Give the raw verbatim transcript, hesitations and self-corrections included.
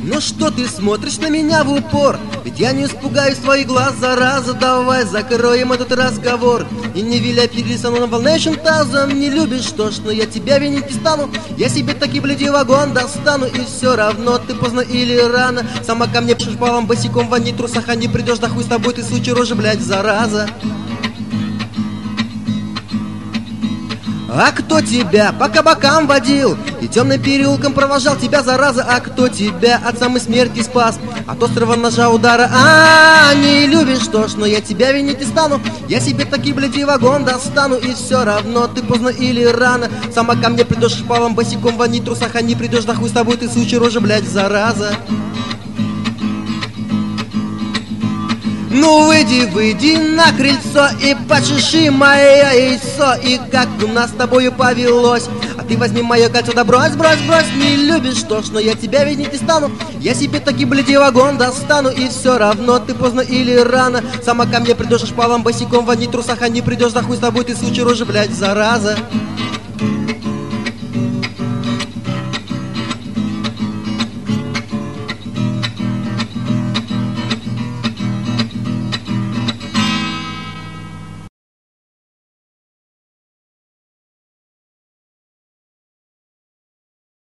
Ну что ты смотришь на меня в упор? Ведь я не испугаюсь твоих глаз, зараза. Давай закроем этот разговор и не виляй пересану волнующим тазом. Не любишь, что ж, но я тебя винить не стану. Я себе таки, блядь, вагон достану. И все равно ты поздно или рано. Сама ко мне пишешь балом босиком в одни трусах, а не придешь, да хуй с тобой, ты сучий рожа, блядь, зараза. А кто тебя по кабакам водил и темным переулком провожал тебя, зараза? А кто тебя от самой смерти спас, от острого ножа удара? А, не любишь, что ж, но я тебя винить не стану. Я себе таки, блядь, и вагон достану. И все равно ты поздно или рано. Сама ко мне придешь шпалом босиком в одни трусах, а не придешь, да хуй с тобой, ты сучий рожа, блядь, зараза. Ну выйди, выйди на крыльцо и почеши мое яйцо. И как у нас с тобою повелось. А ты возьми мое кольцо, да брось, брось, брось. Не любишь, что ж, но я тебя видеть не стану. Я себе таки, блядь, вагон достану. И все равно ты поздно или рано. Сама ко мне придешь шпалом босиком в одни трусах, а не придешь, да хуй с тобой, ты сучий рожа, блядь, зараза.